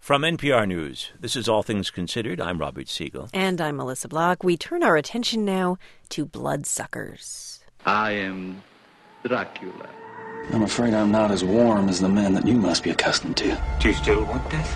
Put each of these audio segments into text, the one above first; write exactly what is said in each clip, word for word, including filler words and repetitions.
From N P R News, this is All Things Considered. I'm Robert Siegel. And I'm Melissa Block. We turn our attention now to bloodsuckers. I am Dracula. I'm afraid I'm not as warm as the men that you must be accustomed to. Do you still want death?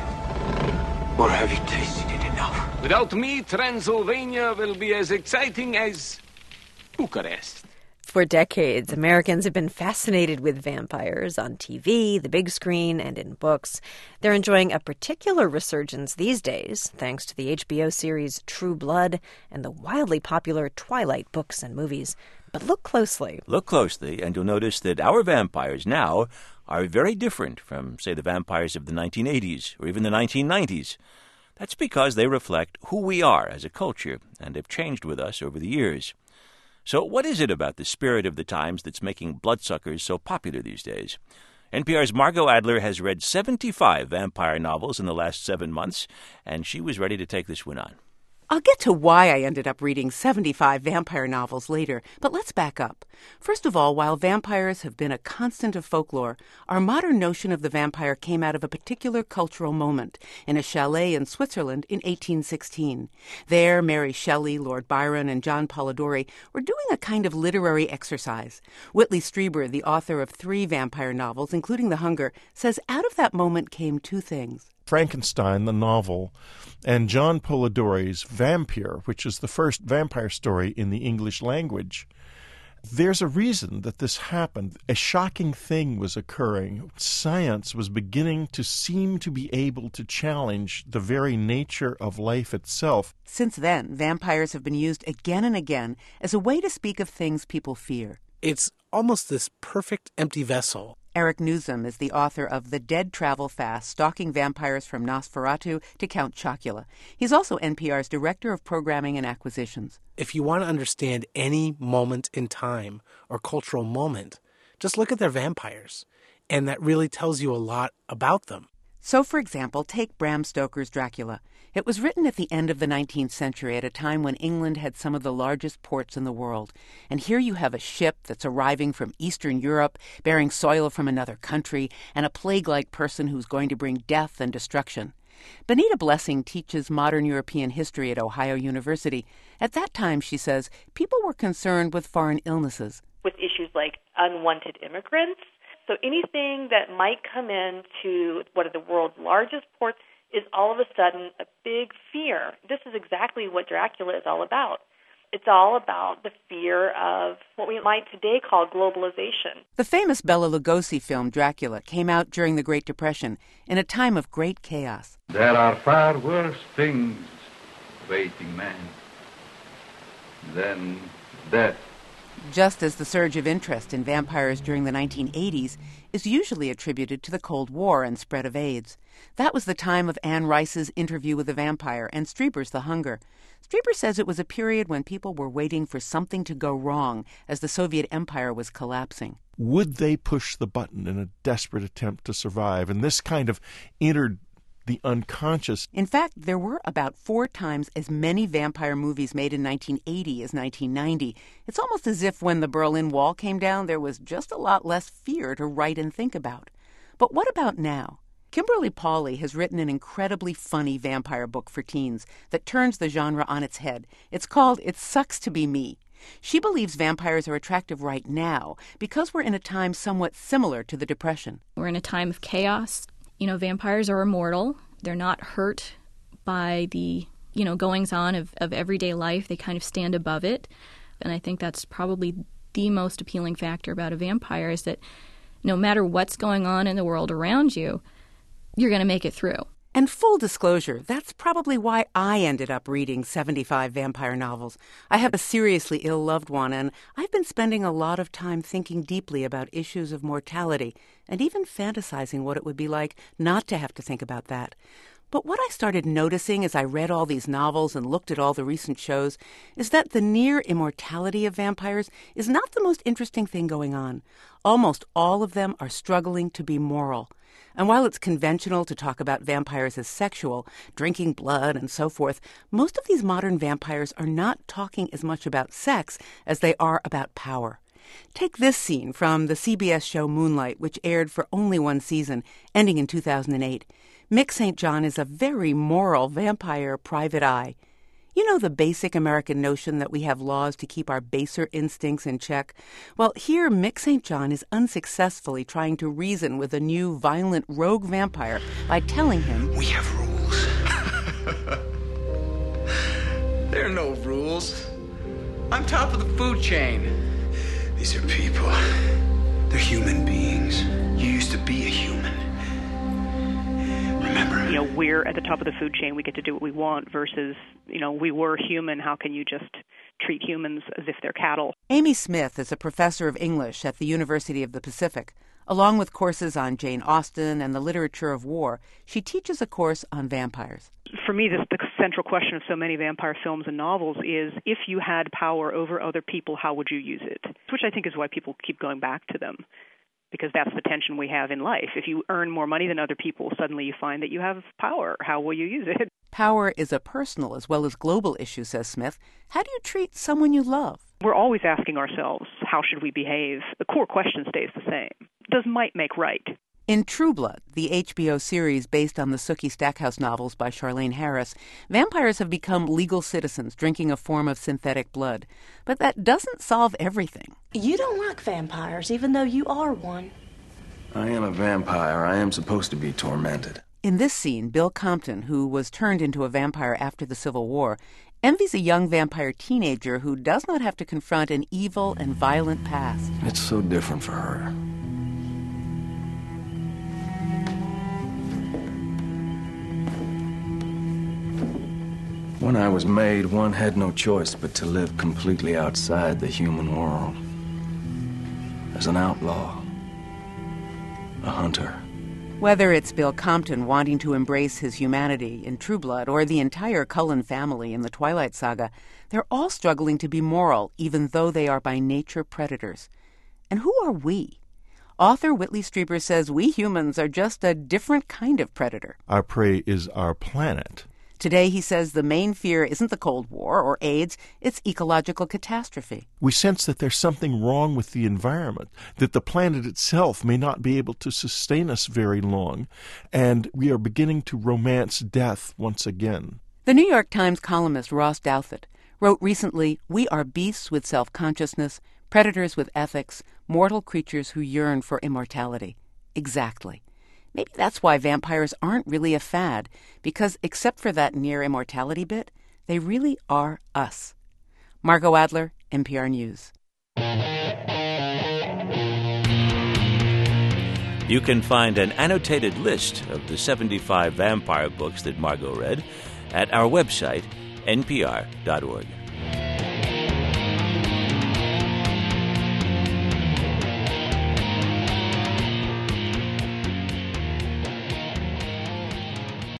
Or have you tasted it enough? Without me, Transylvania will be as exciting as Bucharest. For decades, Americans have been fascinated with vampires on T V, the big screen, and in books. They're enjoying a particular resurgence these days, thanks to the H B O series True Blood and the wildly popular Twilight books and movies. But look closely. Look closely, and you'll notice that our vampires now are very different from, say, the vampires of the nineteen eighties or even the nineteen nineties. That's because they reflect who we are as a culture and have changed with us over the years. So what is it about the spirit of the times that's making bloodsuckers so popular these days? N P R's Margot Adler has read seventy-five vampire novels in the last seven months, and she was ready to take this one on. I'll get to why I ended up reading seventy-five vampire novels later, but let's back up. First of all, while vampires have been a constant of folklore, our modern notion of the vampire came out of a particular cultural moment in a chalet in Switzerland in eighteen sixteen. There, Mary Shelley, Lord Byron, and John Polidori were doing a kind of literary exercise. Whitley Strieber, the author of three vampire novels, including The Hunger, says out of that moment came two things. Frankenstein, the novel, and John Polidori's Vampire, which is the first vampire story in the English language. There's a reason that this happened. A shocking thing was occurring. Science was beginning to seem to be able to challenge the very nature of life itself. Since then, vampires have been used again and again as a way to speak of things people fear. It's almost this perfect empty vessel. Eric Nuzum is the author of The Dead Travel Fast, Stalking Vampires from Nosferatu to Count Chocula. He's also N P R's Director of Programming and Acquisitions. If you want to understand any moment in time or cultural moment, just look at their vampires, and that really tells you a lot about them. So, for example, take Bram Stoker's Dracula. It was written at the end of the nineteenth century at a time when England had some of the largest ports in the world. And here you have a ship that's arriving from Eastern Europe, bearing soil from another country, and a plague-like person who's going to bring death and destruction. Benita Blessing teaches modern European history at Ohio University. At that time, she says, people were concerned with foreign illnesses. With issues like unwanted immigrants. So anything that might come into one of the world's largest ports is all of a sudden a big fear. This is exactly what Dracula is all about. It's all about the fear of what we might today call globalization. The famous Bela Lugosi film Dracula came out during the Great Depression in a time of great chaos. There are far worse things awaiting man than death. Just as the surge of interest in vampires during the nineteen eighties is usually attributed to the Cold War and spread of AIDS. That was the time of Anne Rice's Interview with the Vampire and Strieber's The Hunger. Strieber says it was a period when people were waiting for something to go wrong as the Soviet Empire was collapsing. Would they push the button in a desperate attempt to survive? And this kind of entered the unconscious. In fact, there were about four times as many vampire movies made in nineteen eighty as nineteen ninety. It's almost as if when the Berlin Wall came down, there was just a lot less fear to write and think about. But what about now? Kimberly Pauly has written an incredibly funny vampire book for teens that turns the genre on its head. It's called It Sucks to Be Me. She believes vampires are attractive right now because we're in a time somewhat similar to the Depression. We're in a time of chaos. You know, vampires are immortal. They're not hurt by the, you know, goings-on of, of everyday life. They kind of stand above it. And I think that's probably the most appealing factor about a vampire is that no matter what's going on in the world around you, you're going to make it through. And full disclosure, that's probably why I ended up reading seventy-five vampire novels. I have a seriously ill loved one, and I've been spending a lot of time thinking deeply about issues of mortality and even fantasizing what it would be like not to have to think about that. But what I started noticing as I read all these novels and looked at all the recent shows is that the near immortality of vampires is not the most interesting thing going on. Almost all of them are struggling to be moral. And while it's conventional to talk about vampires as sexual, drinking blood and so forth, most of these modern vampires are not talking as much about sex as they are about power. Take this scene from the C B S show Moonlight, which aired for only one season, ending in two thousand eight. Mick Saint John is a very moral vampire private eye. You know the basic American notion that we have laws to keep our baser instincts in check? Well, here Mick Saint John is unsuccessfully trying to reason with a new violent rogue vampire by telling him, We have rules. There are no rules. I'm top of the food chain. These are people. They're human beings. You used to be a human. Remember? You know, we're at the top of the food chain. We get to do what we want versus, you know, we were human. How can you just treat humans as if they're cattle? Amy Smith is a professor of English at the University of the Pacific. Along with courses on Jane Austen and the literature of war, she teaches a course on vampires. For me, this, the central question of so many vampire films and novels is, if you had power over other people, how would you use it? Which I think is why people keep going back to them, because that's the tension we have in life. If you earn more money than other people, suddenly you find that you have power. How will you use it? Power is a personal as well as global issue, says Smith. How do you treat someone you love? We're always asking ourselves, how should we behave? The core question stays the same. Does might make right? In True Blood, the H B O series based on the Sookie Stackhouse novels by Charlaine Harris, vampires have become legal citizens drinking a form of synthetic blood. But that doesn't solve everything. You don't like vampires, even though you are one. I am a vampire. I am supposed to be tormented. In this scene, Bill Compton, who was turned into a vampire after the Civil War, envies a young vampire teenager who does not have to confront an evil and violent past. It's so different for her. When I was made, one had no choice but to live completely outside the human world. As an outlaw, a hunter. Whether it's Bill Compton wanting to embrace his humanity in True Blood or the entire Cullen family in the Twilight Saga, they're all struggling to be moral, even though they are by nature predators. And who are we? Author Whitley Strieber says we humans are just a different kind of predator. Our prey is our planet. Today, he says the main fear isn't the Cold War or AIDS, it's ecological catastrophe. We sense that there's something wrong with the environment, that the planet itself may not be able to sustain us very long, and we are beginning to romance death once again. The New York Times columnist Ross Douthat wrote recently, "We are beasts with self-consciousness, predators with ethics, mortal creatures who yearn for immortality." Exactly. Maybe that's why vampires aren't really a fad, because except for that near immortality bit, they really are us. Margot Adler, N P R News. You can find an annotated list of the seventy-five vampire books that Margot read at our website, N P R dot org.